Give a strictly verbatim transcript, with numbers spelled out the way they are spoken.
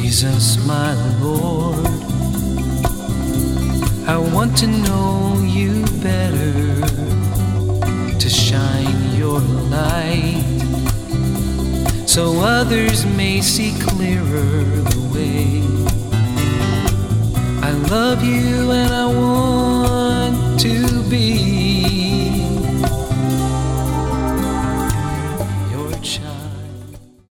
Jesus, my Lord, I want to know you better, to shine your light, so others may see clearer the way. I love you and I want